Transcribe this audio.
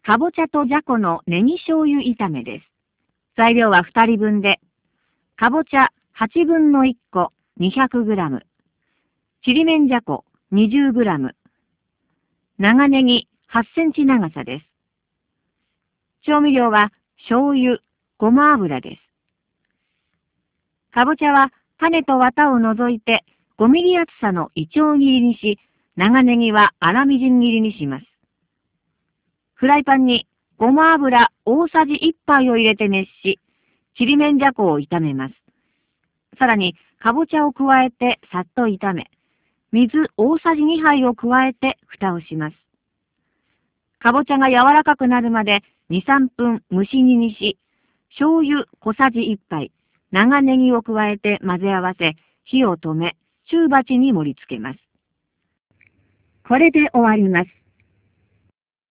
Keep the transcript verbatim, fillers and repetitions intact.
かぼちゃとじゃこのネギ醤油炒めです。材料はふたりぶんで、かぼちゃはちぶんのいっこ にひゃくグラム、ちりめんじゃこ にじゅうグラム、長ネギはちセンチ長さです。調味料は醤油、ごま油です。かぼちゃは種と綿を除いてごミリ厚さのいちょう切りにし、長ネギは粗みじん切りにします。フライパンにごま油大さじいっぱいを入れて熱し、ちりめんじゃこを炒めます。さらに、かぼちゃを加えてさっと炒め、水大さじにはいを加えて蓋をします。かぼちゃが柔らかくなるまでに、さんぷん蒸し煮にし、醤油小さじいっぱい、長ネギを加えて混ぜ合わせ、火を止め、中鉢に盛り付けます。これで終わります。